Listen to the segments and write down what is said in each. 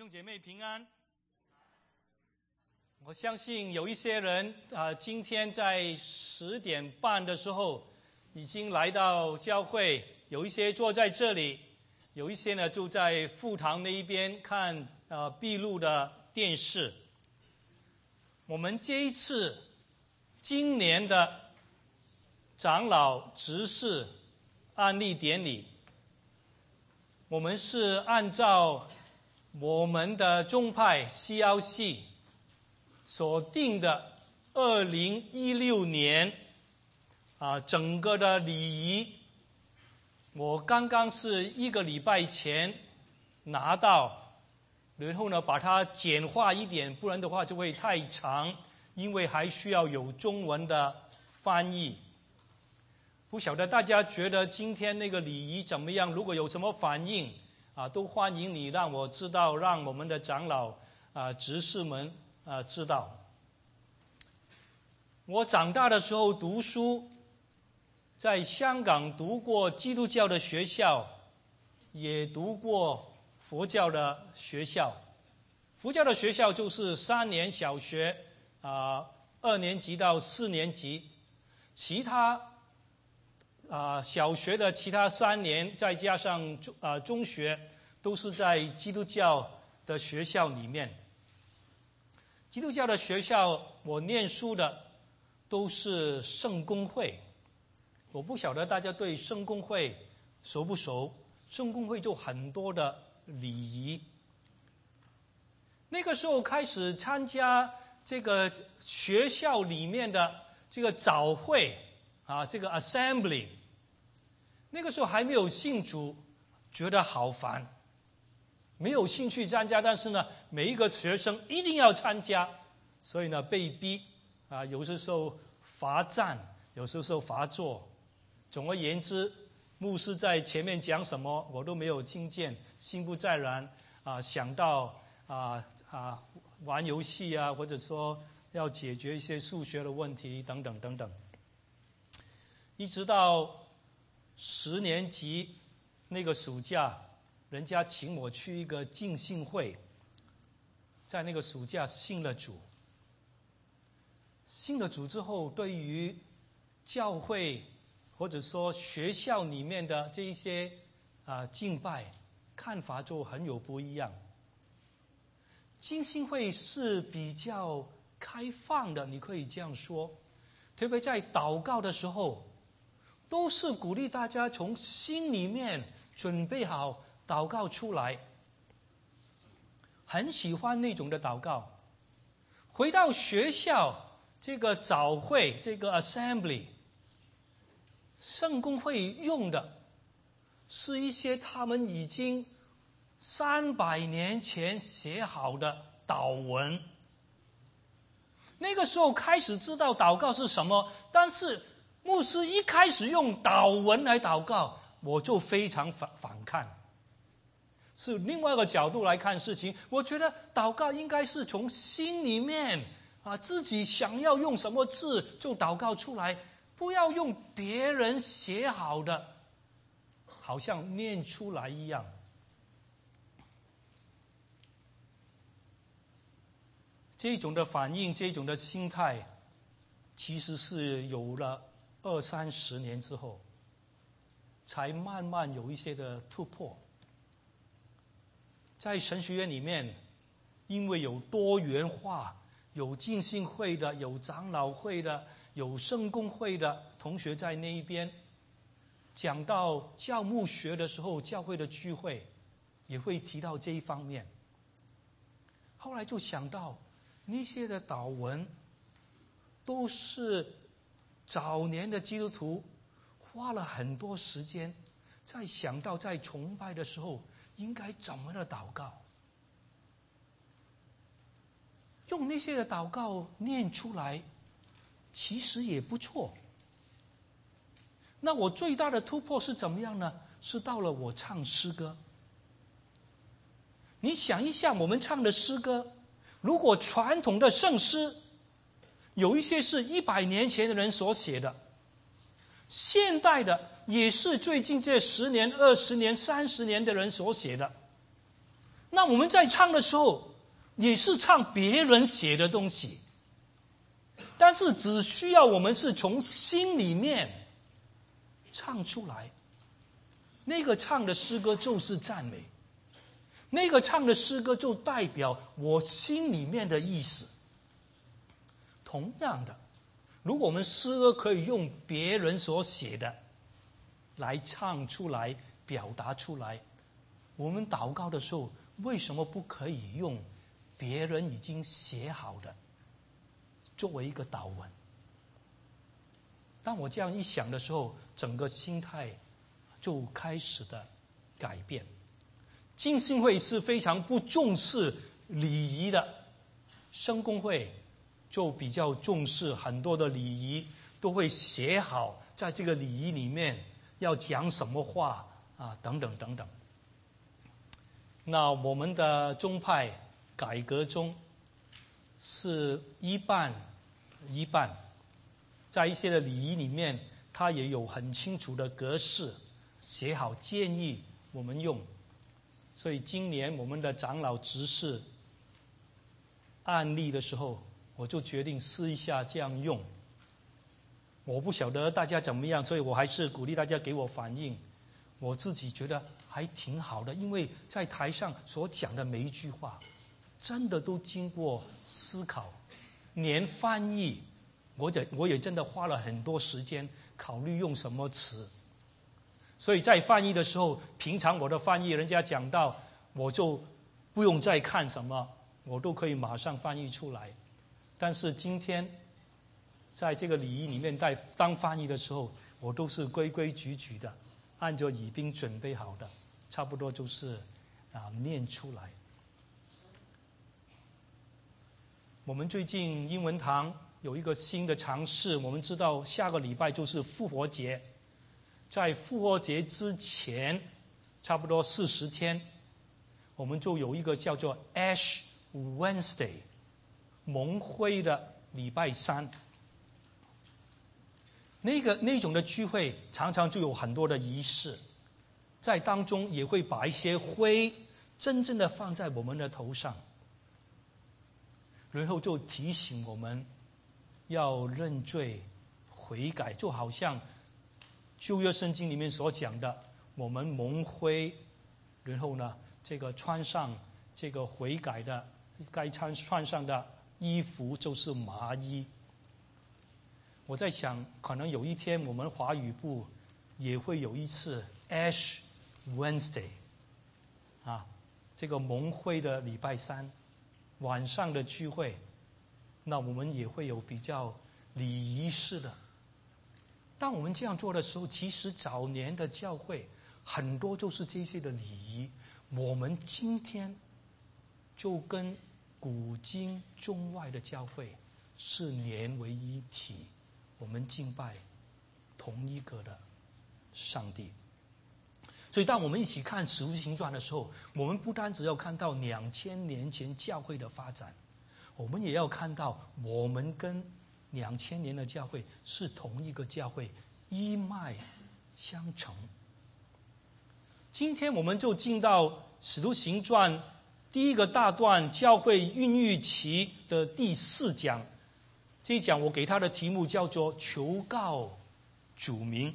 兄姐妹平安。我相信有一些人今天在10点半的时候已经来到教会，有一些坐在这里，有一些呢就在副堂那一边看闭路的电视。我们这一次今年的长老执事安立典礼，我们是按照我们的宗派 CLC 所定的2016年整个的礼仪。我刚刚是1个礼拜前拿到，然后呢把它简化一点，不然的话就会太长，因为还需要有中文的翻译。不晓得大家觉得今天那个礼仪怎么样？如果有什么反应都欢迎你让我知道，让我们的长老执事们知道。我长大的时候读书，在香港读过基督教的学校，也读过佛教的学校。佛教的学校就是3年小学2年级到4年级，其他小学的其他3年再加上中学都是在基督教的学校里面。基督教的学校我念书的都是圣公会。我不晓得大家对圣公会熟不熟？圣公会就很多的礼仪。那个时候开始参加这个学校里面的这个早会这个 assembly。那个时候还没有信主，觉得好烦，没有兴趣参加，但是呢每一个学生一定要参加，所以呢被逼有些时候罚站，有些时候罚坐。总而言之，牧师在前面讲什么我都没有听见，心不在焉想到玩游戏或者说要解决一些数学的问题等等等等。一直到10年级那个暑假，人家请我去一个浸信会，在那个暑假信了主。信了主之后，对于教会或者说学校里面的这一些敬拜看法就很有不一样。浸信会是比较开放的，你可以这样说，特别在祷告的时候都是鼓励大家从心里面准备好祷告出来，很喜欢那种的祷告。回到学校这个早会，这个 assembly， 圣公会用的是一些他们已经300年前写好的祷文。那个时候开始知道祷告是什么，但是牧师一开始用祷文来祷告，我就非常反抗。是另外一个角度来看事情，我觉得祷告应该是从心里面自己想要用什么字就祷告出来，不要用别人写好的好像念出来一样。这种的反应，这种的心态其实是有了20-30年之后才慢慢有一些的突破。在神学院里面，因为有多元化，有浸信会的，有长老会的，有圣公会的同学在那一边，讲到教牧学的时候，教会的聚会也会提到这一方面。后来就想到那些的祷文都是早年的基督徒花了很多时间在想到在崇拜的时候应该怎么的祷告，用那些的祷告念出来其实也不错。那我最大的突破是怎么样呢？是到了我唱诗歌。你想一下，我们唱的诗歌，如果传统的圣诗有一些是100年前的人所写的，现代的也是最近这10年、20年、30年的人所写的， 那我们在唱的时候，也是唱别人写的东西，但是只需要我们是从心里面唱出来，那个唱的诗歌就是赞美，那个唱的诗歌就代表我心里面的意思。同样的，如果我们诗歌可以用别人所写的来唱出来，表达出来，我们祷告的时候为什么不可以用别人已经写好的作为一个祷文？当我这样一想的时候，整个心态就开始的改变。浸信会是非常不重视礼仪的，圣公会就比较重视很多的礼仪，都会写好在这个礼仪里面要讲什么话啊，等等等等。那我们的宗派改革中是一半一半，在一些的礼仪里面，它也有很清楚的格式，写好建议我们用。所以今年我们的长老执事案例的时候，我就决定试一下这样用。我不晓得大家怎么样，所以我还是鼓励大家给我反应。我自己觉得还挺好的，因为在台上所讲的每一句话真的都经过思考，连翻译我也真的花了很多时间考虑用什么词。所以在翻译的时候，平常我的翻译人家讲到，我就不用再看什么，我都可以马上翻译出来。但是今天在这个礼仪里面当翻译的时候，我都是规规矩矩的，按照已经准备好的，差不多就是念出来。我们最近英文堂有一个新的尝试，我们知道下个礼拜就是复活节，在复活节之前差不多40天，我们就有一个叫做 Ash Wednesday 蒙灰的礼拜三。那种的聚会常常就有很多的仪式，在当中也会把一些灰真正的放在我们的头上，然后就提醒我们要认罪悔改，就好像旧约圣经里面所讲的，我们蒙灰，然后呢这个穿上这个悔改的该穿上的衣服就是麻衣。我在想，可能有一天我们华语部也会有一次 Ash Wednesday 这个蒙灰的礼拜三晚上的聚会，那我们也会有比较礼仪式的。当我们这样做的时候，其实早年的教会很多就是这些的礼仪，我们今天就跟古今中外的教会是连为一体，我们敬拜同一个的上帝。所以当我们一起看《使徒行传》的时候，我们不单只要看到2000年前教会的发展，我们也要看到我们跟2000年的教会是同一个教会，一脉相承。今天我们就进到《使徒行传》第一个大段教会孕育期的第4讲。这一讲我给他的题目叫做求告主名。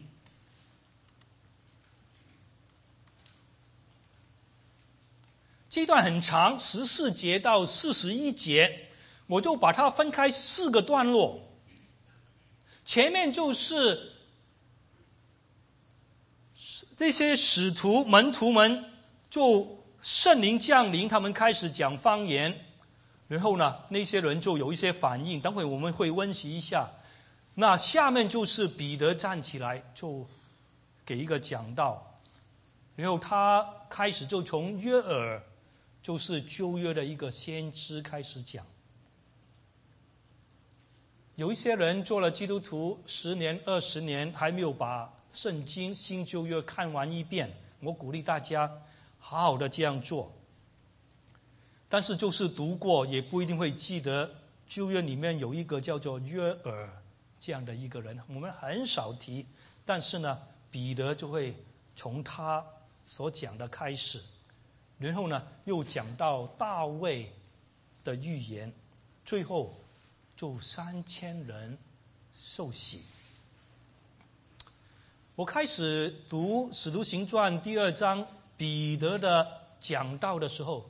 这段很长，14节到41节，我就把它分开4个段落。前面就是这些使徒门徒们就圣灵降临，他们开始讲方言，然后呢那些人就有一些反应，等会我们会温习一下。那下面就是彼得站起来就给一个讲道，然后他开始就从约珥，就是旧约的一个先知开始讲。有一些人做了基督徒10年20年，还没有把圣经新旧约看完一遍，我鼓励大家好好的这样做。但是就是读过也不一定会记得旧约里面有一个叫做约珥这样的一个人，我们很少提，但是呢彼得就会从他所讲的开始。 然后呢又讲到大卫的预言，最后就3000人受洗。我开始读《使徒行传》第2章彼得的讲道的时候，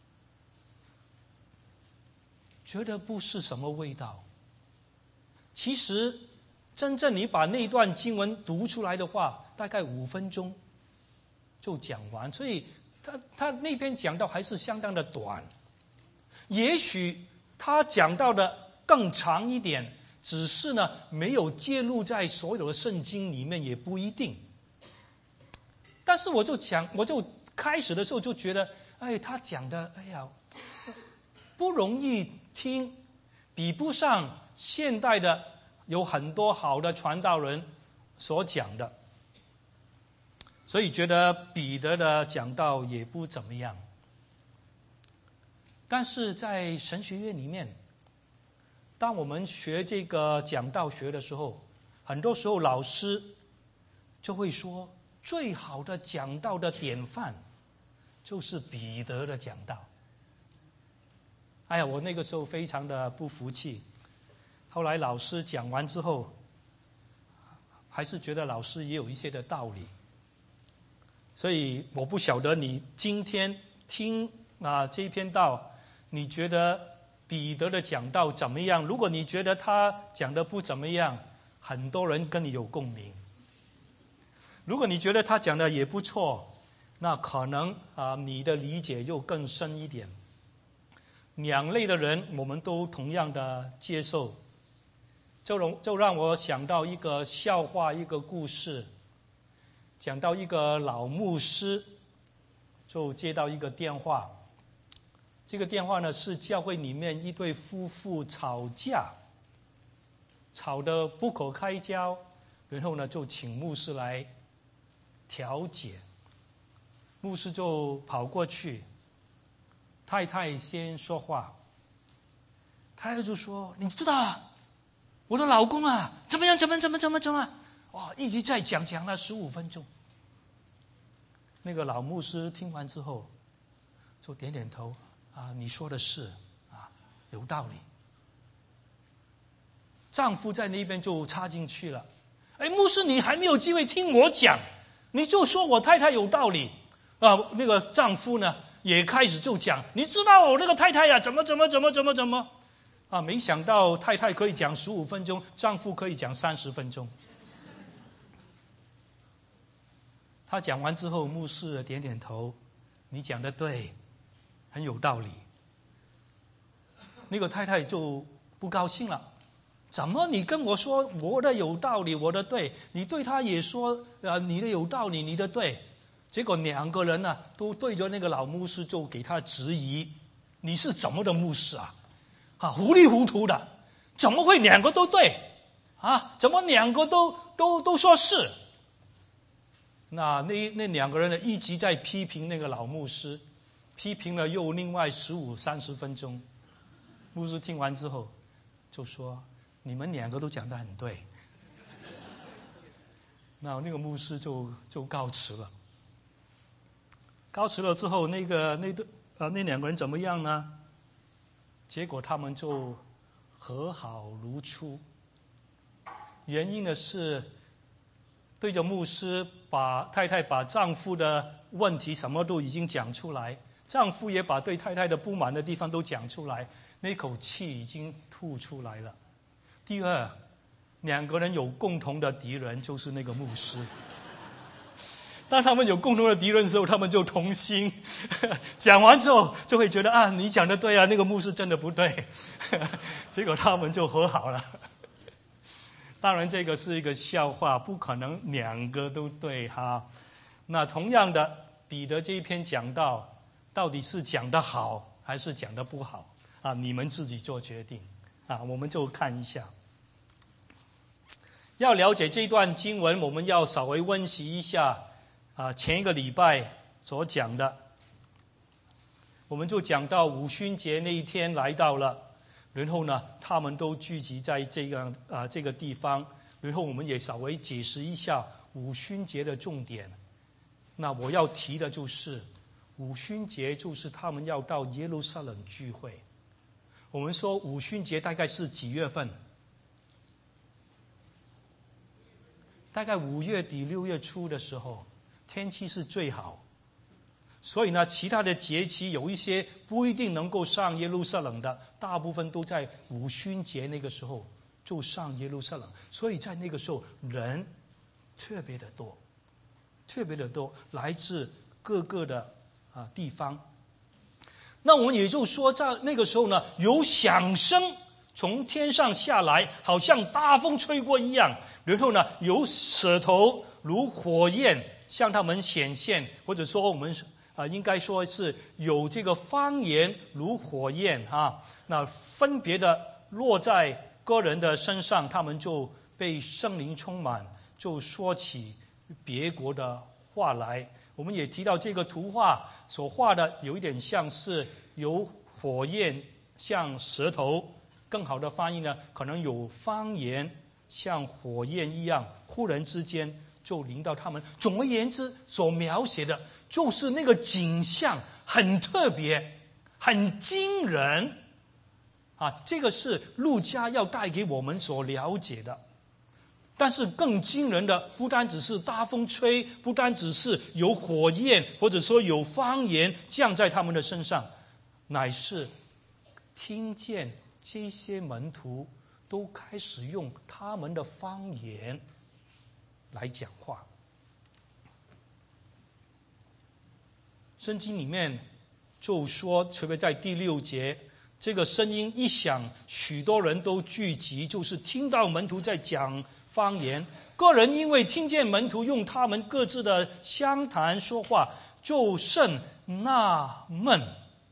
觉得不是什么味道。其实真正你把那段经文读出来的话，大概5分钟就讲完，所以他那篇讲道还是相当的短。也许他讲到的更长一点，只是呢没有介入在所有的圣经里面，也不一定。但是我就开始的时候就觉得，他讲的不容易听，比不上现代的有很多好的传道人所讲的，所以觉得彼得的讲道也不怎么样。但是在神学院里面，当我们学这个讲道学的时候，很多时候老师就会说，最好的讲道的典范就是彼得的讲道。我那个时候非常的不服气。后来老师讲完之后，还是觉得老师也有一些的道理。所以我不晓得你今天听这一篇道，你觉得彼得的讲道怎么样？如果你觉得他讲的不怎么样，很多人跟你有共鸣。如果你觉得他讲的也不错，那可能你的理解就更深一点。两类的人我们都同样的接受，就让我想到一个笑话，一个故事，讲到一个老牧师就接到一个电话。这个电话呢是教会里面一对夫妇吵架，吵得不可开交，然后呢就请牧师来调解。牧师就跑过去，太太先说话。太太就说，你知道我的老公怎么样怎么一直在讲了15分钟。那个老牧师听完之后就点点头，你说的是有道理。丈夫在那边就插进去了，牧师你还没有机会听我讲，你就说我太太有道理。那个丈夫呢也开始就讲，你知道我那个太太怎么没想到太太可以讲15分钟，丈夫可以讲30分钟。他讲完之后，牧师点点头，你讲的对，很有道理。那个太太就不高兴了，怎么你跟我说我的有道理，我的对，你对他也说你的有道理，你的对。结果两个人呢都对着那个老牧师就给他质疑，你是怎么的牧师糊里糊涂的，怎么会两个都对怎么两个都说是？那两个人呢一直在批评那个老牧师，批评了又另外15-30分钟。牧师听完之后就说，你们两个都讲得很对。那个牧师就告辞了。告辞了之后，那两个人怎么样呢？结果他们就和好如初。原因呢是对着牧师，太太把丈夫的问题什么都已经讲出来，丈夫也把对太太的不满的地方都讲出来，那口气已经吐出来了。第二，两个人有共同的敌人，就是那个牧师。当他们有共同的敌人的时候，他们就同心，讲完之后就会觉得你讲的对那个牧师真的不对，结果他们就和好了。当然这个是一个笑话，不可能两个都对那同样的，彼得这一篇讲道到底是讲得好还是讲得不好你们自己做决定我们就看一下。要了解这段经文，我们要稍微温习一下前一个礼拜所讲的。我们就讲到五旬节那一天来到了，然后呢他们都聚集在这个地方，然后我们也稍微解释一下五旬节的重点。那我要提的就是， 五旬节就是他们要到耶路撒冷聚会。我们说五旬节大概是几月份？大概5月底6月初的时候，天气是最好。所以呢，其他的节期有一些不一定能够上耶路撒冷的，大部分都在五旬节那个时候就上耶路撒冷。所以在那个时候人特别的多，特别的多，来自各个的地方。那我们也就说，在那个时候呢，有响声从天上下来，好像大风吹过一样。然后呢，有舌头如火焰向他们显现，或者说我们应该说是有这个方言如火焰那分别的落在个人的身上，他们就被圣灵充满，就说起别国的话来。我们也提到这个图画所画的有一点像是有火焰像舌头，更好的翻译呢，可能有方言像火焰一样忽然之间就临到他们。总而言之，所描写的就是那个景象很特别，很惊人这个是路加要带给我们所了解的。但是更惊人的不单只是大风吹，不单只是有火焰或者说有方言降在他们的身上，乃是听见这些门徒都开始用他们的方言来讲话。圣经里面就说，特别在第6节，这个声音一响，许多人都聚集，就是听到门徒在讲方言。个人因为听见门徒用他们各自的相谈说话，就甚纳闷。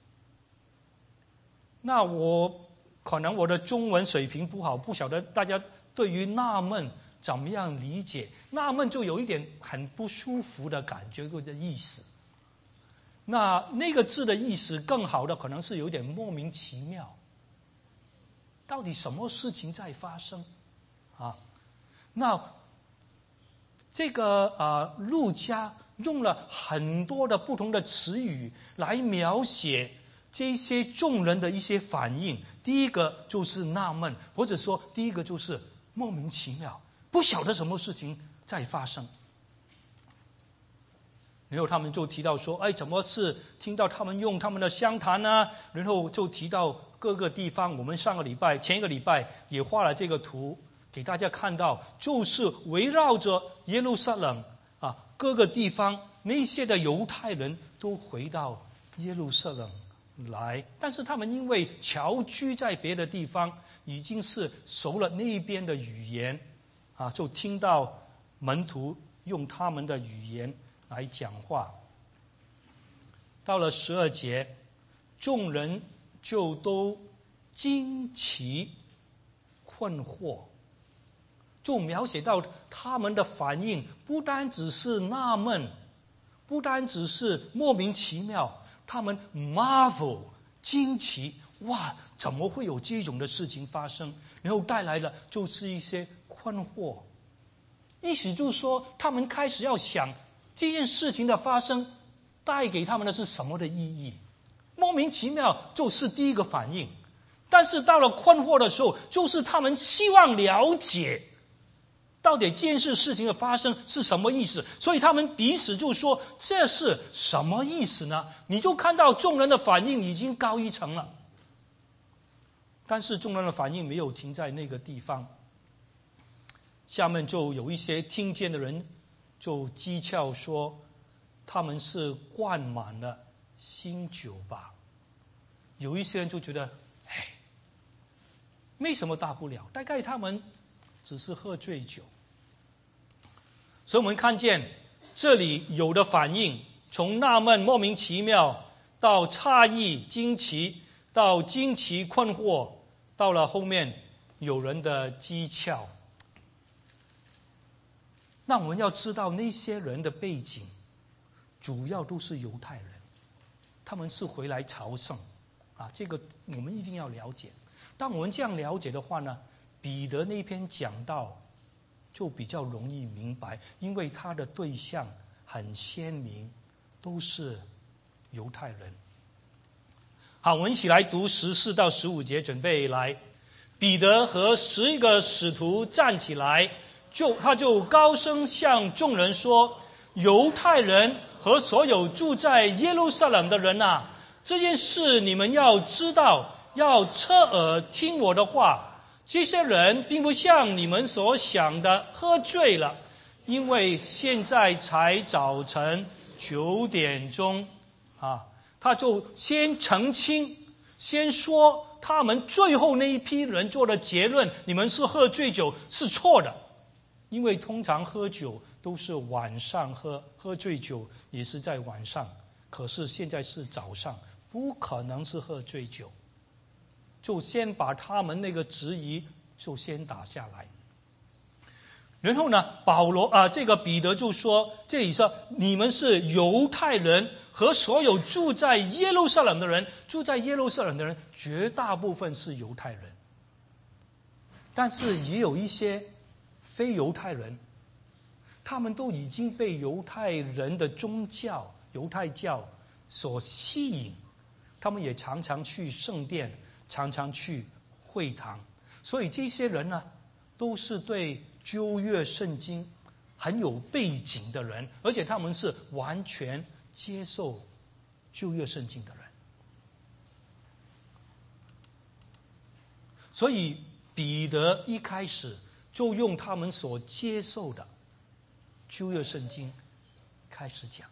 那可能我的中文水平不好，不晓得大家对于纳闷怎么样理解。纳闷就有一点很不舒服的感觉或者意思。那个字的意思更好的可能是有点莫名其妙，到底什么事情在发生那这个路加用了很多的不同的词语来描写这些众人的一些反应。第一个就是纳闷，或者说第一个就是莫名其妙，不晓得什么事情在发生。然后他们就提到说，怎么是听到他们用他们的相谈呢？然后就提到各个地方。我们前一个礼拜也画了这个图给大家看到，就是围绕着耶路撒冷各个地方那些的犹太人都回到耶路撒冷来，但是他们因为侨居在别的地方，已经是熟了那边的语言就听到门徒用他们的语言来讲话。到了12节，众人就都惊奇困惑，就描写到他们的反应不单只是纳闷，不单只是莫名其妙，他们 marvel 惊奇，哇，怎么会有这种的事情发生？然后带来的就是一些困惑，意思就是说他们开始要想这件事情的发生带给他们的是什么的意义。莫名其妙就是第一个反应，但是到了困惑的时候，就是他们希望了解到底这件事情的发生是什么意思。所以他们彼此就说，这是什么意思呢？你就看到众人的反应已经高一层了，但是众人的反应没有停在那个地方。下面就有一些听见的人就讥诮说，他们是灌满了新酒吧。有一些人就觉得没什么大不了，大概他们只是喝醉酒。所以我们看见这里有的反应，从纳闷莫名其妙到诧异惊奇，到惊奇困惑，到了后面有人的讥诮。那我们要知道那些人的背景主要都是犹太人，他们是回来朝圣这个我们一定要了解。当我们这样了解的话呢，彼得那篇讲道就比较容易明白，因为他的对象很鲜明，都是犹太人。好，我们一起来读14到15节，准备来。彼得和11个使徒站起来，他就高声向众人说：犹太人和所有住在耶路撒冷的人啊，这件事你们要知道，要侧耳听我的话。这些人并不像你们所想的喝醉了，因为现在才早晨9点钟啊。他就先澄清，先说他们最后那一批人做的结论，你们是喝醉酒是错的。因为通常喝酒都是晚上喝醉酒也是在晚上，可是现在是早上，不可能是喝醉酒。就先把他们那个质疑就先打下来。然后呢，这个彼得就说，这里说你们是犹太人和所有住在耶路撒冷的人，住在耶路撒冷的人绝大部分是犹太人，但是也有一些非犹太人，他们都已经被犹太人的宗教犹太教所吸引，他们也常常去圣殿，常常去会堂，所以这些人呢，都是对旧约圣经很有背景的人，而且他们是完全接受旧约圣经的人。所以彼得一开始就用他们所接受的旧约圣经开始讲。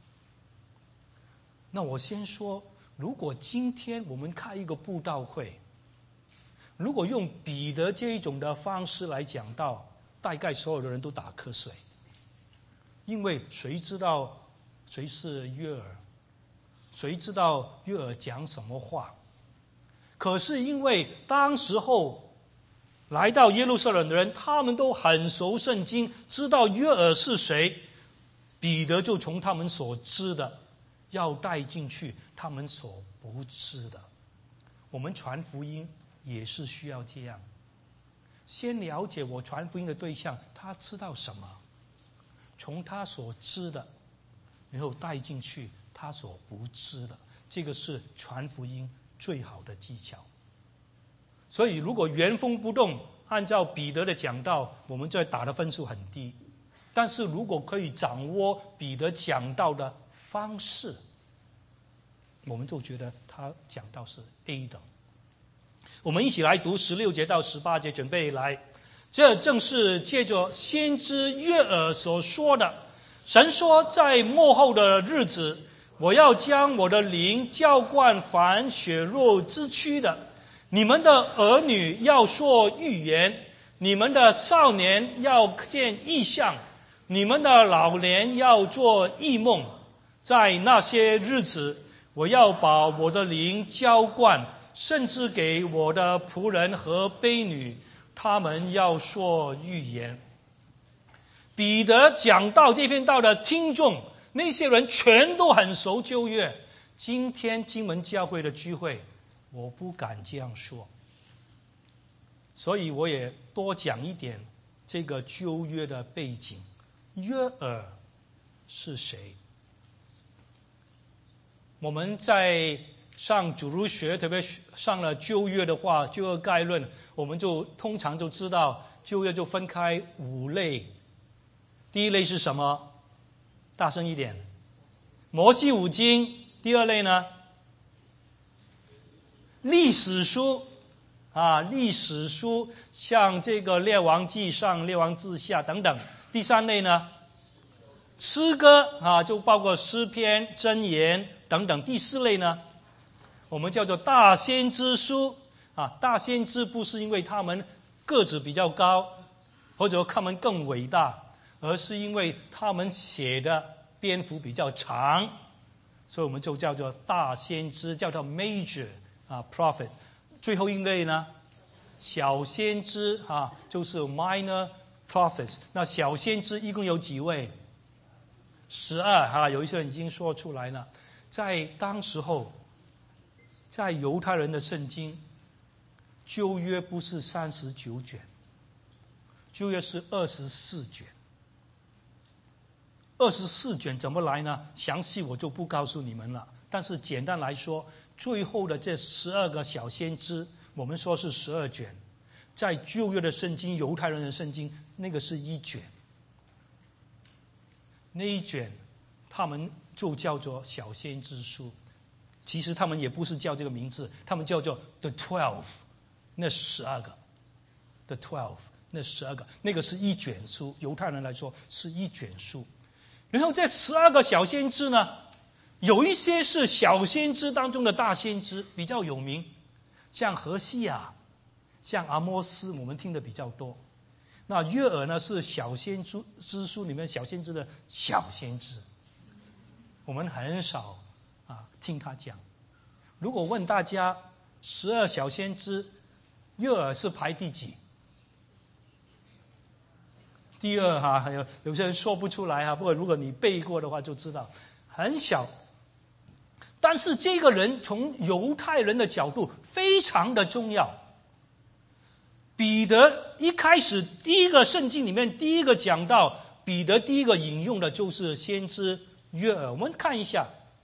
那我先说，如果今天我们开一个布道会，如果用彼得这一种的方式来讲道，大概所有的人都打瞌睡，因为谁知道谁是约珥，谁知道约珥讲什么话？可是因为当时候来到耶路撒冷的人，他们都很熟圣经，知道约珥是谁，彼得就从他们所知的要带进去他们所不知的。我们传福音也是需要这样，先了解我传福音的对象他知道什么，从他所知的然后带进去他所不知的，这个是传福音最好的技巧。所以如果原封不动按照彼得的讲道，我们这打的分数很低，但是如果可以掌握彼得讲道的方式，我们就觉得他讲道是 A 等。我们一起来读16节到18节，准备来。这正是借着先知约珥所说的，神说，在末后的日子，我要将我的灵浇灌凡血肉之躯的，你们的儿女要说预言，你们的少年要见异象，你们的老年要做异梦。在那些日子，我要把我的灵浇灌，甚至给我的仆人和婢女，他们要说预言。彼得讲到这篇道的听众，那些人全都很熟旧约。今天金门教会的聚会，我不敢这样说，所以我也多讲一点这个旧约的背景。约珥是谁？我们在上主日学，特别上了旧约的话，旧约概论，我们就通常就知道旧约就分开5类。第一类是什么？大声一点，摩西五经。第二类呢，历史书历史书，像这个列王纪上、列王志下等等。第三类呢，诗歌就包括诗篇、箴言等等。第四类呢，我们叫做大先知书大先知不是因为他们个子比较高，或者他们更伟大，而是因为他们写的篇幅比较长，所以我们就叫做大先知，叫做 major prophet。 最后一类呢，小先知就是 minor prophets。 那小先知一共有几位？12有一些人已经说出来了。在当时候，在犹太人的圣经，旧约不是39卷，旧约是24卷。24卷怎么来呢？详细我就不告诉你们了， 但是简单来说，最后的这12个小先知，我们说是12卷，在旧约的圣经、犹太人的圣经，那个是1卷。那一卷他们就叫做小先知书，其实他们也不是叫这个名字，他们叫做 The 12， 那12个 The 12， 那12个，那个是1卷书，犹太人来说是1卷书。然后这12个小先知呢，有一些是小先知当中的大先知，比较有名，像何西亚，像阿摩斯，我们听的比较多。那约珥呢，是小先知书里面小先知的小先知，我们很少听他讲。如果问大家12小先知，约珥是排第几？第2哈，有些人说不出来哈，不过如果你背过的话就知道，很小。但是这个人从犹太人的角度非常的重要。彼得一开始第一个圣经里面第一个讲到彼得，第一个引用的就是先知约珥。我们看一下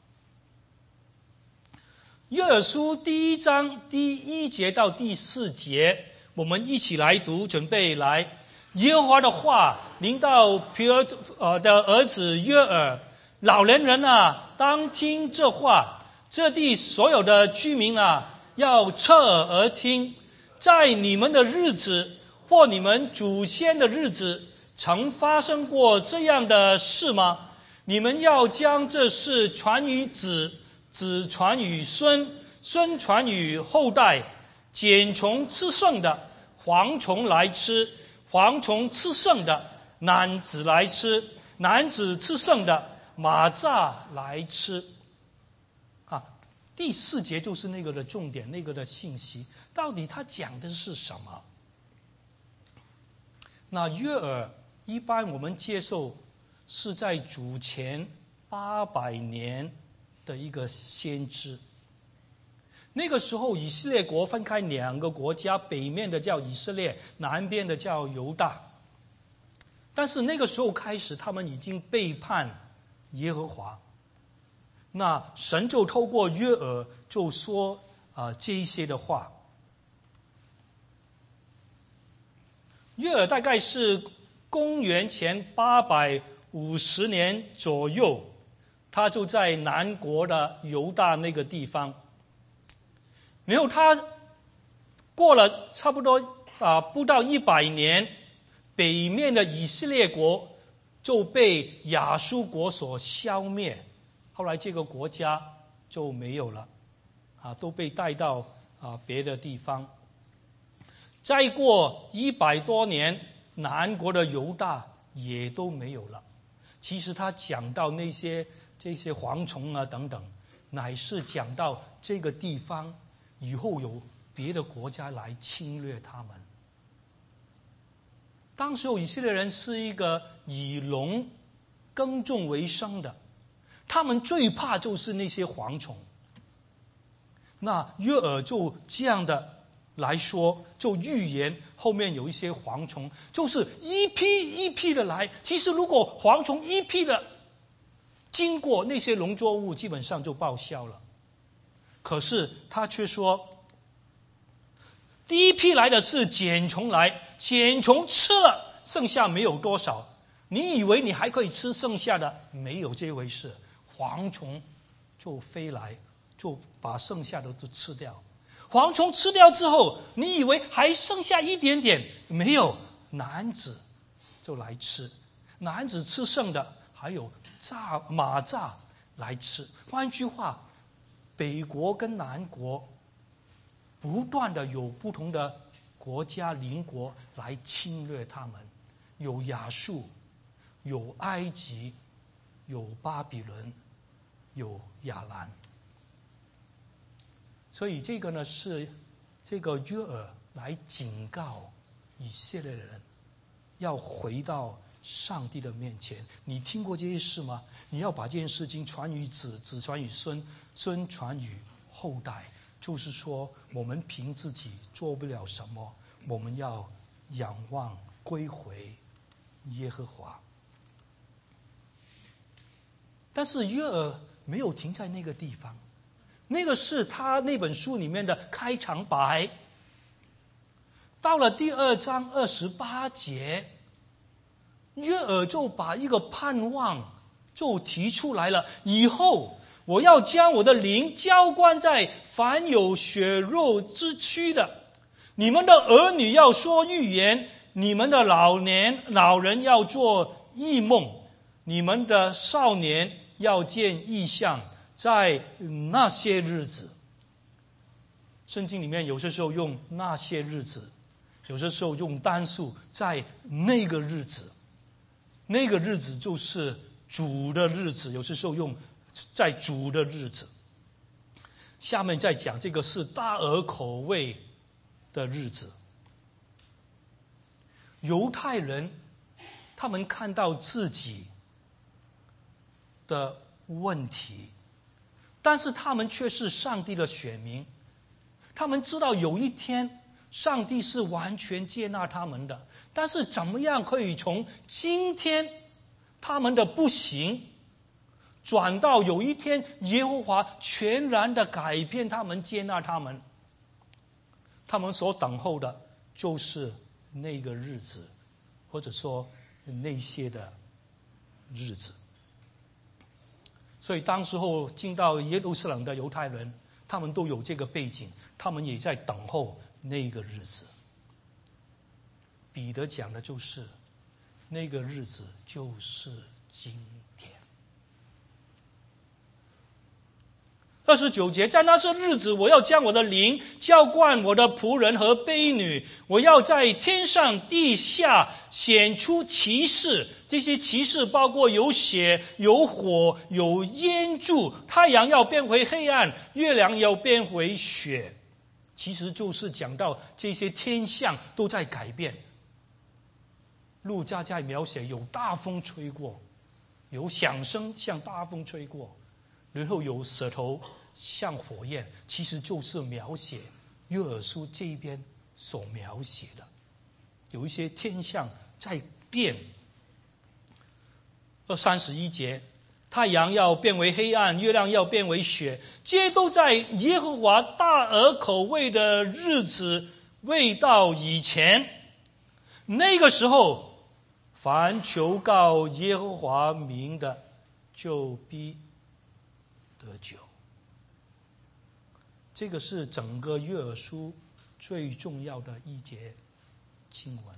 约珥书第1章第1节到第4节，我们一起来读，准备来。耶和华的话临到毗尔的儿子约珥，老年人啊，当听这话，这地所有的居民啊，要侧耳而听。在你们的日子或你们祖先的日子，曾发生过这样的事吗？你们要将这事传于子，子传于孙，孙传于后代。茧虫吃剩的，蝗虫来吃；蝗虫吃剩的，蝻子来吃；蝻子吃剩的，蚂蚱来吃。第4节就是那个的重点，那个的信息，到底他讲的是什么？那约珥一般我们接受是在主前800年的一个先知。那个时候以色列国分开2个国家，北面的叫以色列，南边的叫犹大。但是那个时候开始，他们已经背叛耶和华。那神就透过约珥就说这一些的话。约珥大概是公元前850年左右，他就在南国的犹大那个地方。然后他过了差不多不到100年，北面的以色列国就被亚述国所消灭。后来这个国家就没有了，都被带到别的地方。再过100多年，南国的犹大也都没有了。其实他讲到这些蝗虫等等，乃是讲到这个地方以后有别的国家来侵略他们。当时以色列人是一个以农耕种为生的，他们最怕就是那些蝗虫。那约珥就这样的来说，就预言后面有一些蝗虫，就是一批一批的来。其实如果蝗虫一批的经过，那些农作物基本上就报销了。可是他却说，第一批来的是茧虫来，茧虫吃了，剩下没有多少。你以为你还可以吃剩下的？没有这回事，蝗虫就飞来，就把剩下的都吃掉。蝗虫吃掉之后，你以为还剩下一点点？没有，蝻子就来吃，蝻子吃剩的，还有蚂蚱来吃。换句话，北国跟南国不断的有不同的国家邻国来侵略他们，有亚述，有埃及，有巴比伦，有亚兰。所以这个呢，是这个约珥来警告以色列人要回到上帝的面前。你听过这些事吗？你要把这件事情传于子，子传于孙，孙传于后代。就是说，我们凭自己做不了什么，我们要仰望归回耶和华。但是约珥没有停在那个地方，那个是他那本书里面的开场白。到了第2章28节，约珥就把一个盼望就提出来了，以后我要将我的灵浇灌在凡有血肉之躯的，你们的儿女要说预言，你们的老人要做异梦，你们的少年要见异象，在那些日子。圣经里面有些时候用那些日子，有些时候用单数，在那个日子，那个日子就是主的日子，有些时候用在主的日子。下面再讲这个是大而口味的日子。犹太人他们看到自己的问题，但是他们却是上帝的选民，他们知道有一天上帝是完全接纳他们的，但是怎么样可以从今天他们的不行转到有一天耶和华全然的改变他们，接纳他们。他们所等候的就是那个日子，或者说那些的日子。所以当时候进到耶路撒冷的犹太人，他们都有这个背景，他们也在等候那个日子。彼得讲的就是那个日子就是今天。29节，在那些日子，我要将我的灵浇灌我的仆人和婢女，我要在天上地下显出奇事。这些奇事包括有血、有火、有烟柱，太阳要变回黑暗，月亮要变回血。其实就是讲到这些天象都在改变。路加在描写有大风吹过，有响声像大风吹过，然后有舌头像火焰，其实就是描写约珥书这一边所描写的，有一些天象在变。31节，太阳要变为黑暗，月亮要变为血，这些都在耶和华大而口味的日子未到以前。那个时候，凡求告耶和华名的，就必得救。这个是整个约珥书最重要的一节经文。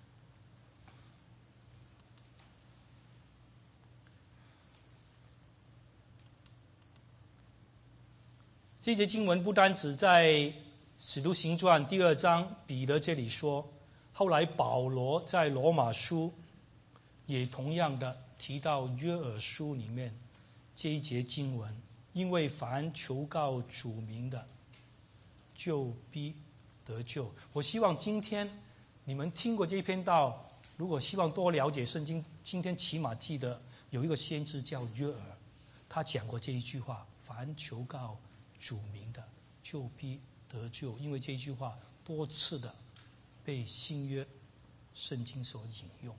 这节经文不单只在使徒行传第2章彼得这里说，后来保罗在罗马书也同样的提到约珥书里面这一节经文，因为凡求告主名的，就必得救。我希望今天你们听过这篇道，如果希望多了解圣经，今天起码记得有一个先知叫约珥，他讲过这一句话，凡求告主名的，就必得救。因为这一句话多次的被新约圣经所引用。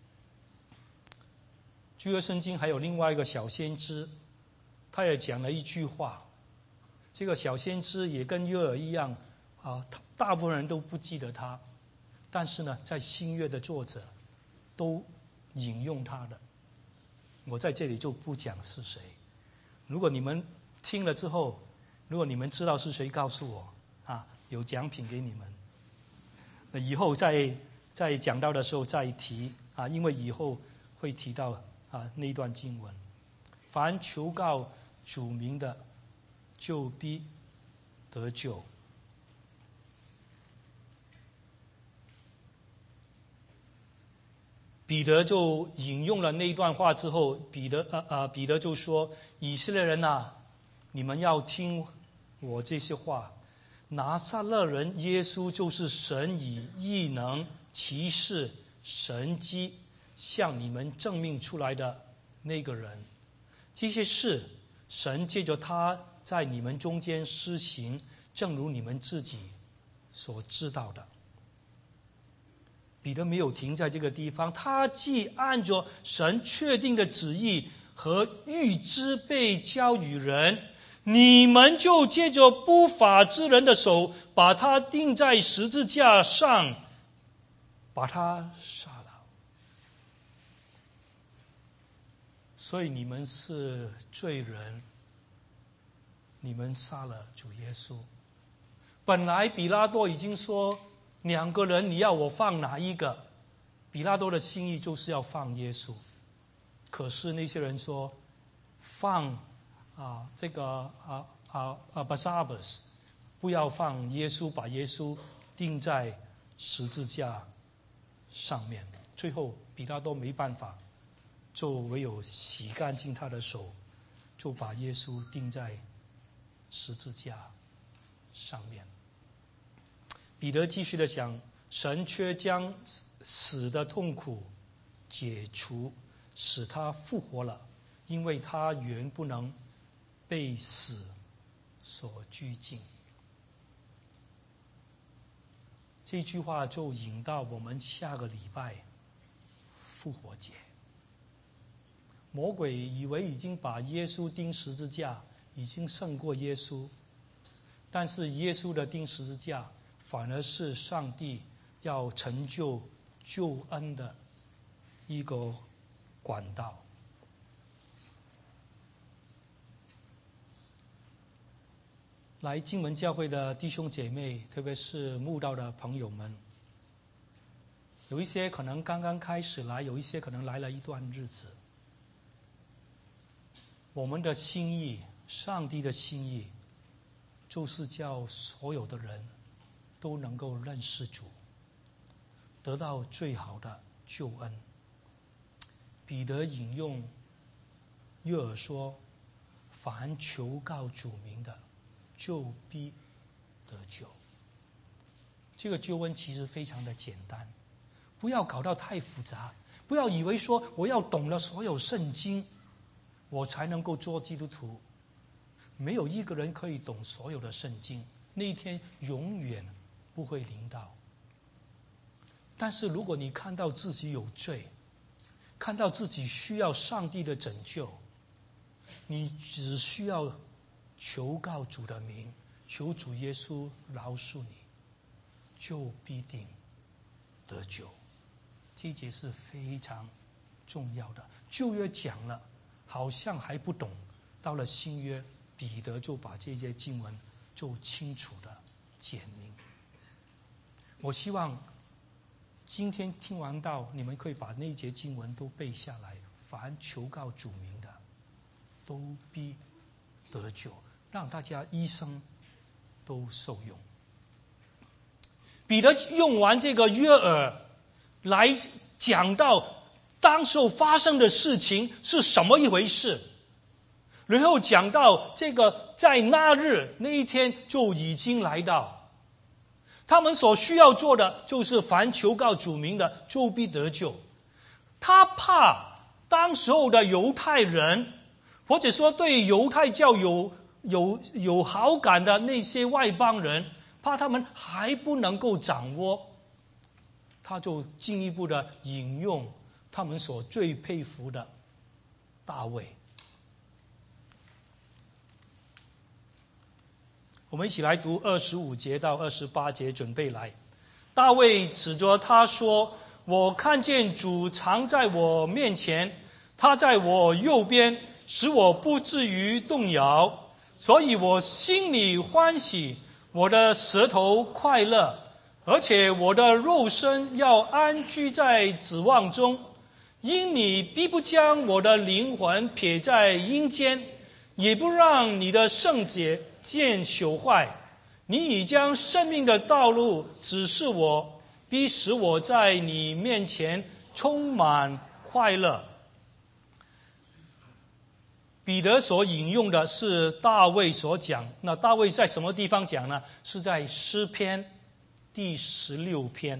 旧约圣经还有另外一个小先知，他也讲了一句话，这个小先知也跟约珥一样大部分人都不记得他，但是呢，在新约的作者都引用他的。我在这里就不讲是谁，如果你们听了之后，如果你们知道是谁，告诉我有奖品给你们。以后在讲到的时候再提因为以后会提到那段经文，凡求告主名的，就必得救。彼得就引用了那一段话之后，彼得就说：以色列人你们要听我这些话，拿撒勒人耶稣就是神以异能、奇事、神迹向你们证明出来的那个人。这些事神借着他在你们中间施行，正如你们自己所知道的。彼得没有停在这个地方，他既按着神确定的旨意和预知被交与人，你们就借着不法之人的手，把他钉在十字架上，把他杀了。所以你们是罪人，你们杀了主耶稣。本来比拉多已经说2个人你要我放哪一个？比拉多的心意就是要放耶稣。可是那些人说放这个巴沙巴斯，不要放耶稣，把耶稣钉在十字架上面。最后比拉多没办法，就唯有洗干净他的手，就把耶稣钉在十字架上面。彼得继续的想，神却将死的痛苦解除，使他复活了，因为他原不能被死所拘禁。这句话就引到我们下个礼拜复活节。魔鬼以为已经把耶稣钉十字架已经胜过耶稣，但是耶稣的钉十字架反而是上帝要成就救恩的一个管道。来金门教会的弟兄姐妹，特别是慕道的朋友们，有一些可能刚刚开始来，有一些可能来了一段日子。我们的心意，上帝的心意，就是叫所有的人都能够认识主，得到最好的救恩。彼得引用约珥说：“凡求告主名的，就必得救。”这个救恩其实非常的简单，不要搞到太复杂，不要以为说我要懂了所有圣经，我才能够做基督徒。没有一个人可以懂所有的圣经，那一天永远不会临到。但是如果你看到自己有罪，看到自己需要上帝的拯救，你只需要求告主的名，求主耶稣饶恕你，就必定得救。这一节是非常重要的。旧约讲了，好像还不懂，到了新约，彼得就把这些经文就清楚的简明。我希望今天听完道，你们可以把那一节经文都背下来。凡求告主名的，都必得救，让大家一生都受用。彼得用完这个约珥来讲到当时发生的事情是什么一回事，然后讲到这个在那日那一天就已经来到，他们所需要做的就是凡求告主名的，就必得救。他怕当时候的犹太人，或者说对犹太教有好感的那些外邦人，怕他们还不能够掌握，他就进一步的引用他们所最佩服的大卫。我们一起来读25节到28节，准备来。大卫指着他说：“我看见主常在我面前，他在我右边，使我不至于动摇。所以我心里欢喜，我的舌头快乐，而且我的肉身要安居在指望中。因你必不将我的灵魂撇在阴间，也不让你的圣洁见朽坏。你已将生命的道路指示我，必使我在你面前充满快乐。”彼得所引用的是大卫所讲，那大卫在什么地方讲呢？是在诗篇第16篇。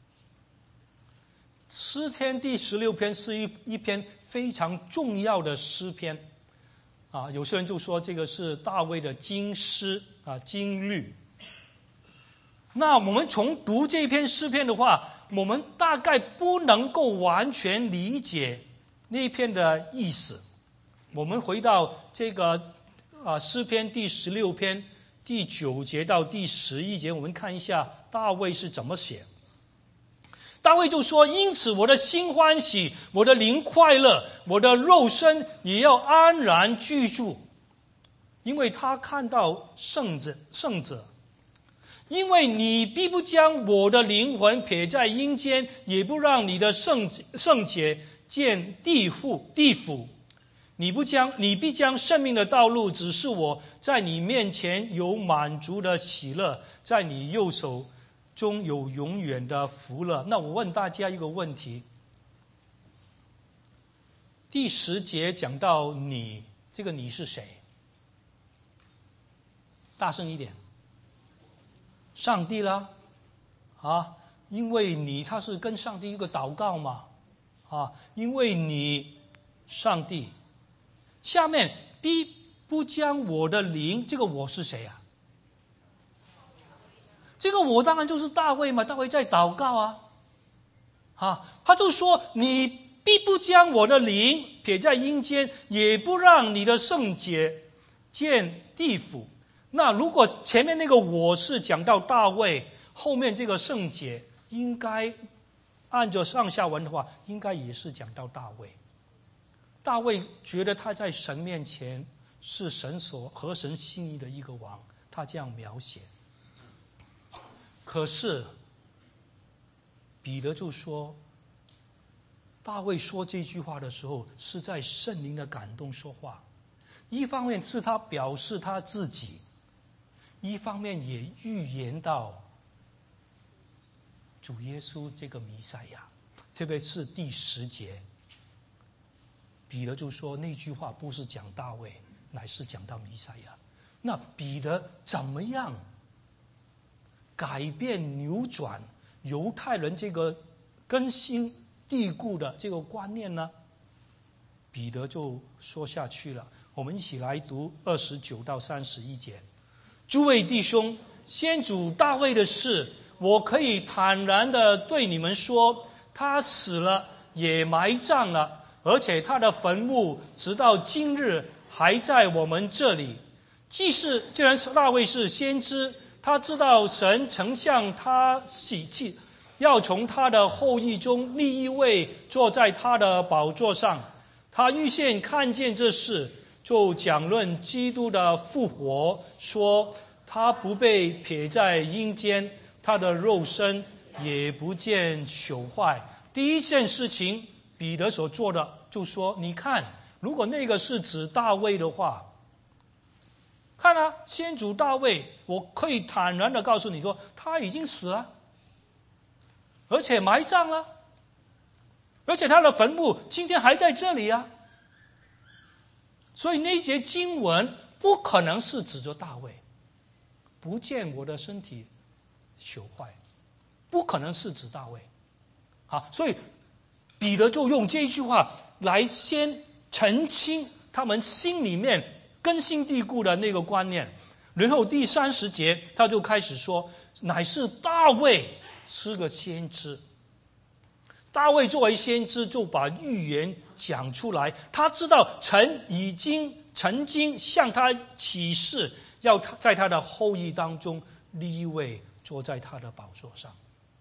诗篇第16篇是一篇非常重要的诗篇有些人就说这个是大卫的金诗金律。那我们从读这篇诗篇的话，我们大概不能够完全理解那篇的意思。 我们回到这个诗篇第16篇第9节到第11节，我们看一下大卫是怎么写。大卫就说：因此我的心欢喜，我的灵快乐，我的肉身也要安然居住，因为他看到圣者。因为你必不将我的灵魂撇在阴间，也不让你的圣洁见地府。你必将生命的道路指示我，在你面前有满足的喜乐，在你右手中有永远的福乐。那我问大家一个问题，第10节讲到你，这个你是谁？大声一点。上帝啦，因为你他是跟上帝一个祷告嘛，因为你上帝。下面必不将我的灵，这个我是谁啊？这个我当然就是大卫嘛，大卫在祷告他就说你必不将我的灵撇在阴间，也不让你的圣洁见地府。那如果前面那个我是讲到大卫，后面这个圣洁应该按照上下文的话，应该也是讲到大卫。大卫觉得他在神面前是神所合神心意的一个王，他这样描写。可是彼得就说，大卫说这句话的时候是在圣灵的感动说话，一方面是他表示他自己，一方面也预言到主耶稣这个弥赛亚。特别是第10节，彼得就说那句话不是讲大卫，乃是讲到弥赛亚。那彼得怎么样改变扭转犹太人这个根深蒂固的这个观念呢？彼得就说下去了，我们一起来读29到31节。诸位弟兄，先祖大卫的事，我可以坦然地对你们说，他死了，也埋葬了，而且他的坟墓直到今日还在我们这里。既然大卫是先知，他知道神曾向他喜气，要从他的后裔中立一位坐在他的宝座上。他预先看见这事，就讲论基督的复活，说他不被撇在阴间，他的肉身也不见朽坏。第一件事情彼得所做的就说，你看，如果那个是指大卫的话，看先祖大卫，我可以坦然地告诉你说，他已经死了，而且埋葬了，而且他的坟墓今天还在这里所以那一节经文不可能是指着大卫，不见我的身体朽坏，不可能是指大卫。所以彼得就用这一句话来先澄清他们心里面根深蒂固的那个观念。然后第30节他就开始说，乃是大卫是个先知。大卫作为先知，就把预言讲出来，他知道曾经向他启示，要在他的后裔当中立一位坐在他的宝座上。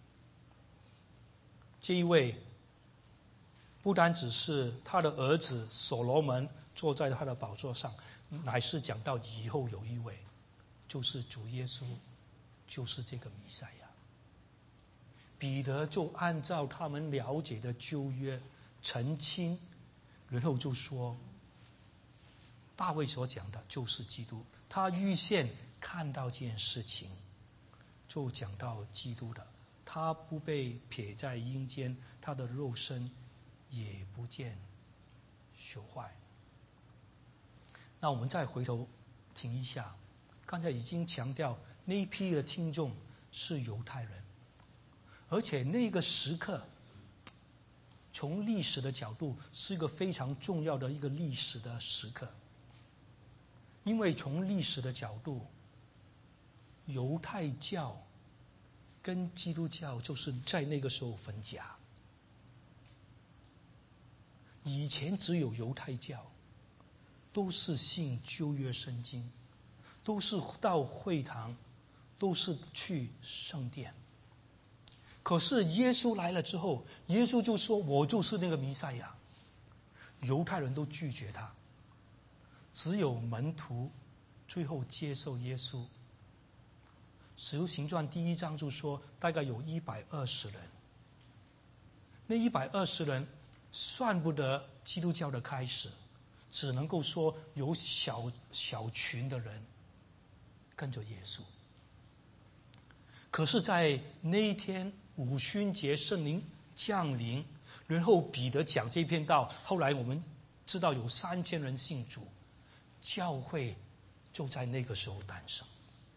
这一位不单只是他的儿子所罗门坐在他的宝座上，乃是讲到以后有一位，就是主耶稣，就是这个弥赛亚。彼得就按照他们了解的旧约澄清，然后就说大卫所讲的就是基督，他预先看到这件事情，就讲到基督的，他不被撇在阴间，他的肉身也不见朽坏。那我们再回头听一下，刚才已经强调那一批的听众是犹太人，而且那个时刻从历史的角度是一个非常重要的一个历史的时刻。因为从历史的角度，犹太教跟基督教就是在那个时候分家。以前只有犹太教， 都是信旧约圣经，都是到会堂，都是去圣殿。可是耶稣来了之后，耶稣就说我就是那个弥赛亚，犹太人都拒绝他，只有门徒最后接受耶稣。使徒行传第1章就说大概有120人，那120人算不得基督教的开始，只能够说有小群的人跟着耶稣。可是在那一天五旬节圣灵降临，然后彼得讲这篇道，后来我们知道有3000人信主，教会就在那个时候诞生。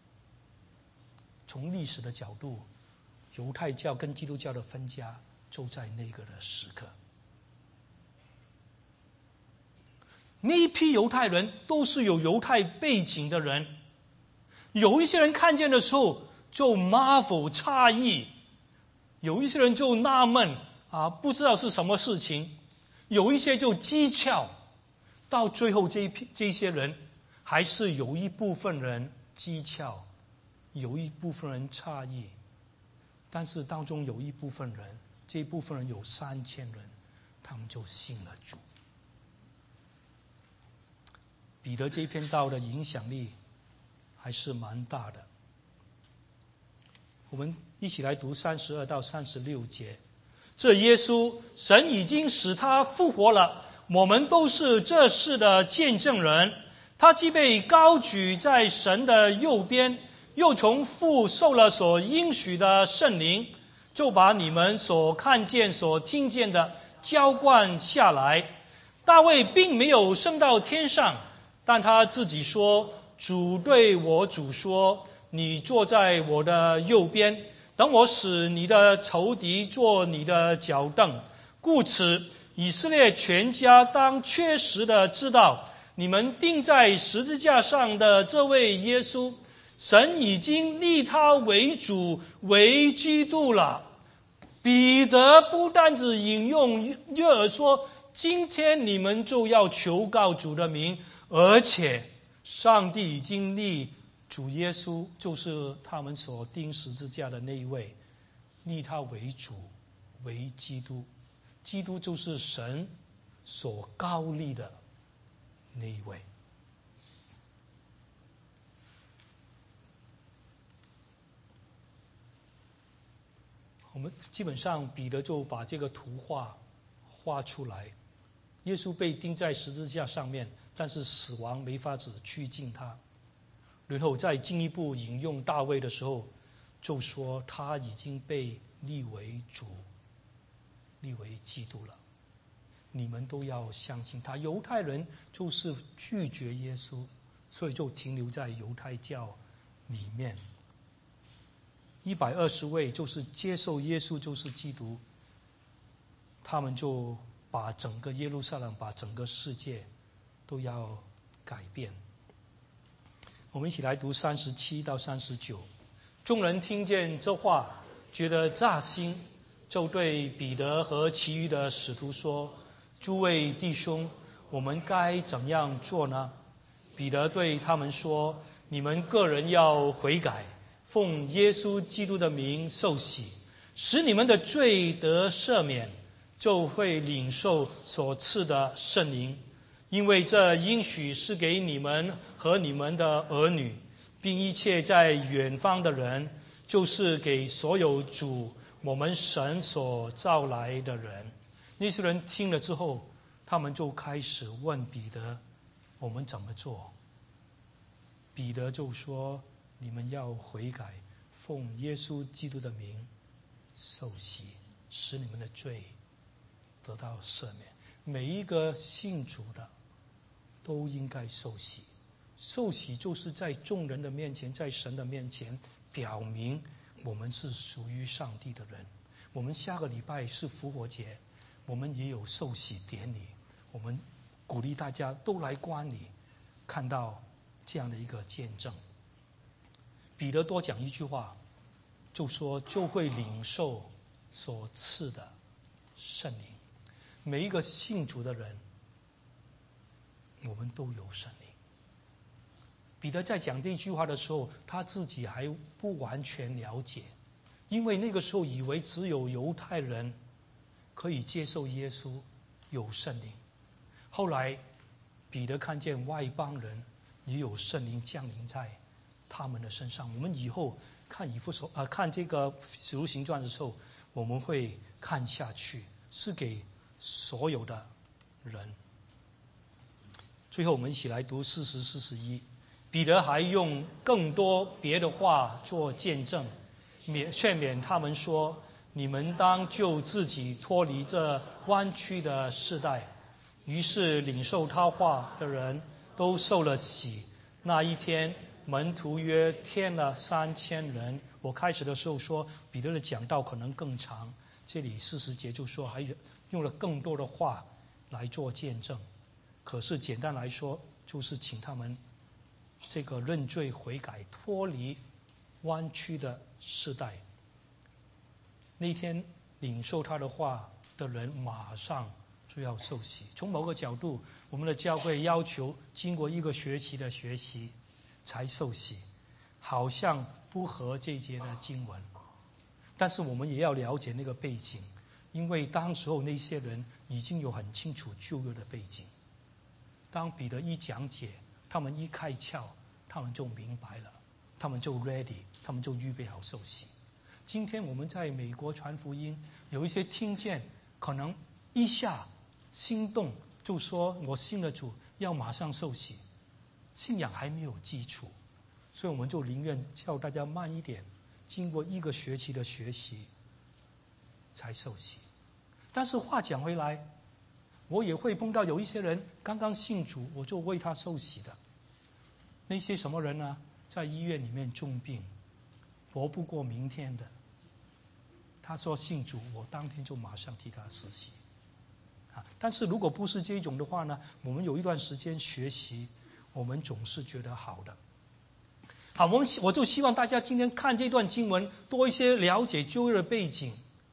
从历史的角度，犹太教跟基督教的分家就在那个的时刻。那一批犹太人都是有犹太背景的人，有一些人看见的时候就 marvel 诧异，有一些人就纳闷不知道是什么事情，有一些就讥诮，到最后这些人还是有一部分人讥诮，有一部分人诧异，但是当中有一部分人，这一部分人有3000人，他们就信了主。彼得这篇道的影响力还是蛮大的。我们一起来读32到36节。这耶稣，神已经使他复活了，我们都是这事的见证人。他既被高举在神的右边，又从父受了所应许的圣灵，就把你们所看见所听见的浇灌下来。大卫并没有升到天上，但他自己说，主对我主说，你坐在我的右边，等我使你的仇敌做你的脚凳。故此以色列全家当确实的知道，你们钉在十字架上的这位耶稣，神已经立他为主为基督了。彼得不单只引用约珥说，今天你们就要求告主的名，而且上帝已经立主耶稣，就是他们所钉十字架的那一位，立他为主为基督。基督就是神所高立的那一位。我们基本上彼得就把这个图画出来，耶稣被钉在十字架上面，但是死亡没法子拘禁他。然后再进一步引用大卫的时候，就说他已经被立为主，立为基督了。你们都要相信他。犹太人就是拒绝耶稣，所以就停留在犹太教里面。120位就是接受耶稣就是基督，他们就把整个耶路撒冷，把整个世界都要改变。我们一起来读37到39。众人听见这话，觉得扎心，就对彼得和其余的使徒说，诸位弟兄，我们该怎样做呢？彼得对他们说，你们个人要悔改，奉耶稣基督的名受洗，使你们的罪得赦免，就会领受所赐的圣灵。因为这应许是给你们和你们的儿女，并一切在远方的人，就是给所有主我们神所召来的人。那些人听了之后，他们就开始问彼得，我们怎么做？彼得就说，你们要悔改，奉耶稣基督的名受洗，使你们的罪得到赦免。每一个信主的都应该受洗。受洗就是在众人的面前，在神的面前表明我们是属于上帝的人。我们下个礼拜是复活节，我们也有受洗典礼，我们鼓励大家都来观礼，看到这样的一个见证。彼得多讲一句话，就说就会领受所赐的圣灵。每一个信主的人， 我们都有圣灵。彼得在讲这句话的时候，他自己还不完全了解，因为那个时候以为只有犹太人可以接受耶稣有圣灵。后来彼得看见外邦人也有圣灵降临在他们的身上。我们以后看这个使徒行传的时候，我们会看下去，是给所有的人。最后我们一起来读40、41。彼得还用更多别的话做见证，劝勉他们说：你们当救自己脱离这弯曲的世代。于是领受他话的人都受了洗。那一天门徒约添了3000人。我开始的时候说彼得的讲道可能更长，这里40节就说还用了更多的话来做见证。可是简单来说，就是请他们这个认罪悔改，脱离弯曲的世代。那天领受他的话的人马上就要受洗。从某个角度，我们的教会要求经过1个学期的学习才受洗，好像不合这一节的经文。但是我们也要了解那个背景，因为当时候那些人已经有很清楚旧约的背景。当彼得一讲解，他们一开窍，他们就明白了，他们就 ready， 他们就预备好受洗。今天我们在美国传福音，有一些听见可能一下心动，就说我信了主，要马上受洗，信仰还没有基础，所以我们就宁愿叫大家慢一点，经过1个学期的学习才受洗。但是话讲回来，我也会碰到有一些人刚刚信主，我就为他受洗的。那些什么人呢？在医院里面重病，活不过明天的。他说信主，我当天就马上替他施洗。但是如果不是这种的话呢，我们有一段时间学习，我们总是觉得好的。好，我就希望大家今天看这段经文，多一些了解旧约的背景，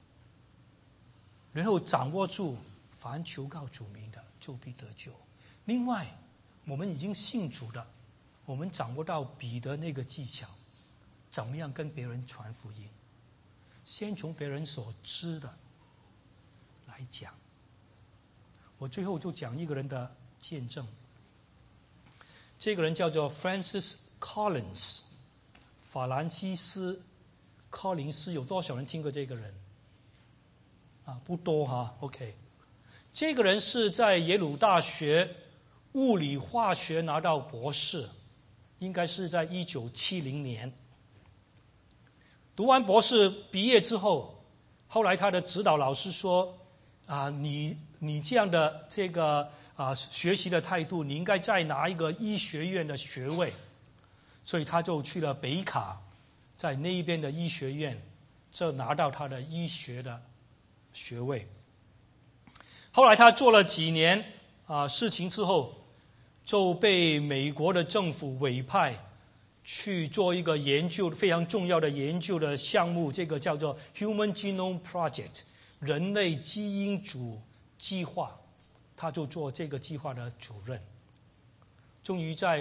然后掌握住凡求告主名的，就必得救。另外，我们已经信主的，我们掌握到彼得那个技巧，怎么样跟别人传福音，先从别人所知的来讲。我最后就讲一个人的见证。这个人叫做 Francis Collins， 法兰西斯·柯林斯。有多少人听过这个人？不多哈。OK， 这个人是在耶鲁大学物理化学拿到博士，应该是在1970年。读完博士毕业之后，后来他的指导老师说：你这样的这个学习的态度，你应该再拿一个医学院的学位。所以他就去了北卡，在那一边的医学院，这拿到他的医学的学位。后来他做了几年事情之后，就被美国的政府委派去做一个研究，非常重要的研究的项目，这个叫做 Human Genome Project， 人类基因组计划。他就做这个计划的主任。终于在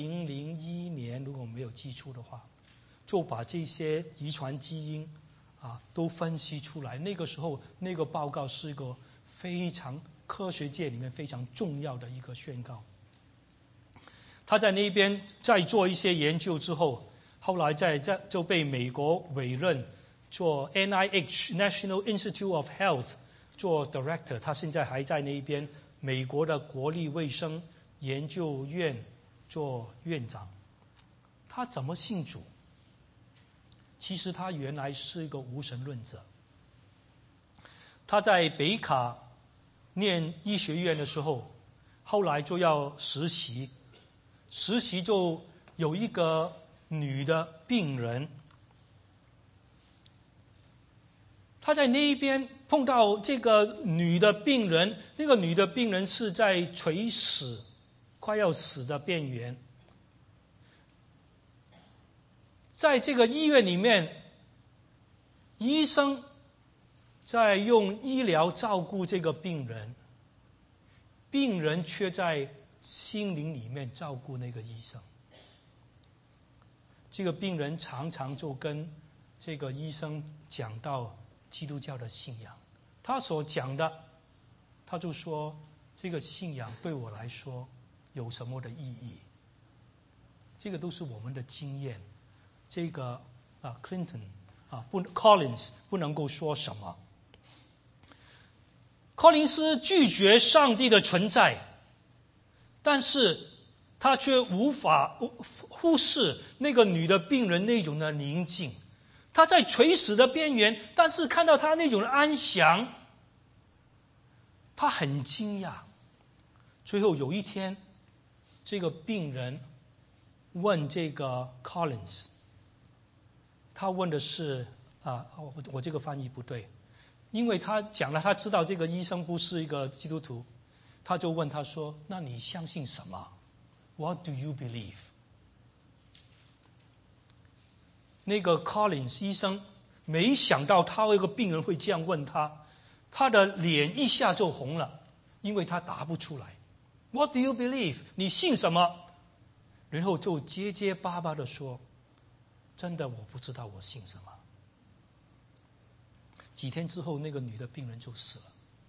2001年，如果没有记错的话，就把这些遗传基因都分析出来。那个时候那个报告是一个非常科学界里面非常重要的一个宣告。他在那边再做一些研究之后，后来就被美国委任做 NIH National Institute of Health 做 Director。 他现在还在那边美国的国立卫生研究院做院长。他怎么信主？其实他原来是一个无神论者。他在北卡念医学院的时候，后来就要实习就有一个女的病人，他在那一边碰到这个女的病人，那个女的病人是在垂死快要死的边缘。在这个医院里面，医生在用医疗照顾这个病人，病人却在心灵里面照顾那个医生。这个病人常常就跟这个医生讲到基督教的信仰，他所讲的，他就说这个信仰对我来说有什么的意义？这个都是我们的经验。这个Clinton Collins 不能够说什么。柯林斯拒绝上帝的存在，但是他却无法忽视那个女的病人那种的宁静。他在垂死的边缘，但是看到他那种的安详，他很惊讶。最后有一天，这个病人问这个 Collins， 他问的是我这个翻译不对，因为他讲了他知道这个医生不是一个基督徒，他就问他说，那你相信什么？ What do you believe？ 那个 Collins 医生没想到他有个病人会这样问他，他的脸一下就红了，因为他答不出来。 What do you believe？ 你信什么？然后就结结巴巴的说，真的我不知道我信什么。几天之后，那个女的病人就死了。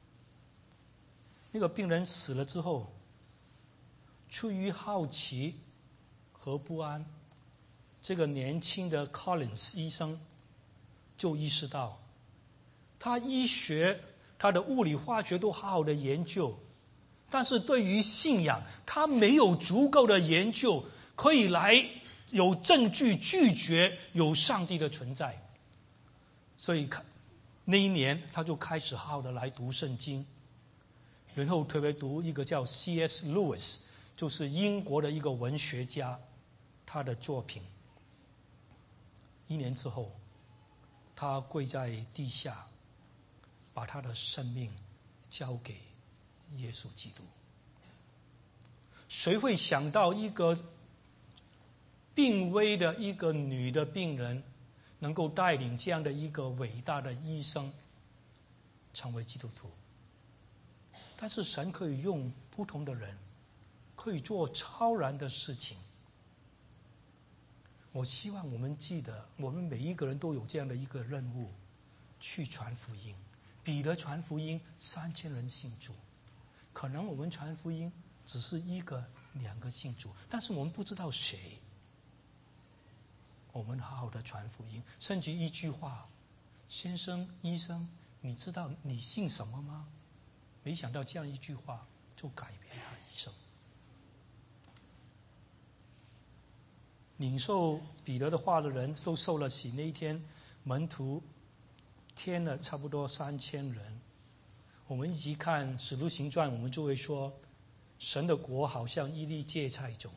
那个病人死了之后，出于好奇和不安，这个年轻的 Collins 医生就意识到，他医学、他的物理化学都好好的研究，但是对于信仰，他没有足够的研究可以来有证据拒绝有上帝的存在。所以那一年他就开始好好的来读圣经，然后特别读一个叫 C.S. Lewis， 就是英国的一个文学家，他的作品。1年之后，他跪在地下，把他的生命交给耶稣基督。谁会想到一个病危的一个女的病人，能够带领这样的一个伟大的医生成为基督徒？但是神可以用不同的人，可以做超然的事情。我希望我们记得，我们每一个人都有这样的一个任务，去传福音。彼得传福音，3000人信主，可能我们传福音只是1个2个信主，但是我们不知道谁。我们好好的传福音，甚至一句话，先生医生，你知道你信什么吗？没想到这样一句话就改变他一生。领受彼得的话的人都受了洗，那一天门徒添了差不多3000人。我们一起看使徒行传，我们就会说，神的国好像一粒芥菜种，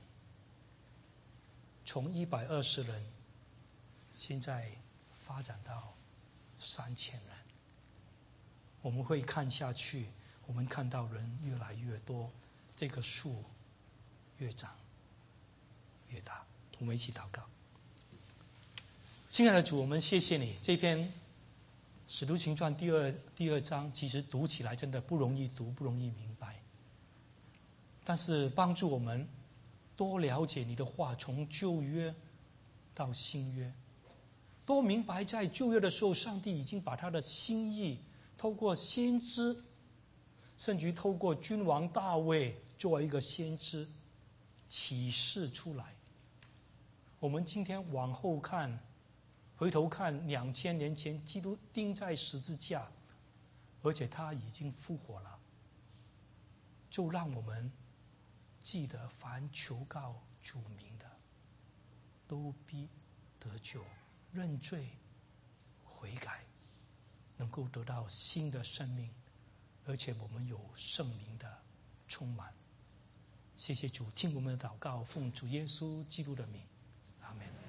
从120人现在发展到3000人。我们会看下去，我们看到人越来越多，这个树越长越大。我们一起祷告。亲爱的主，我们谢谢你，这篇使徒行传第二章其实读起来真的不容易读，不容易明白，但是帮助我们多了解你的话，从旧约到新约，多明白在旧约的时候，上帝已经把他的心意透过先知，甚至于透过君王大卫作为一个先知启示出来。我们今天往后看，回头看2000年前基督钉在十字架，而且他已经复活了，就让我们记得，凡求告主名的，都必得救，认罪悔改，能够得到新的生命，而且我们有圣灵的充满。谢谢主，听我们的祷告，奉主耶稣基督的名，阿们。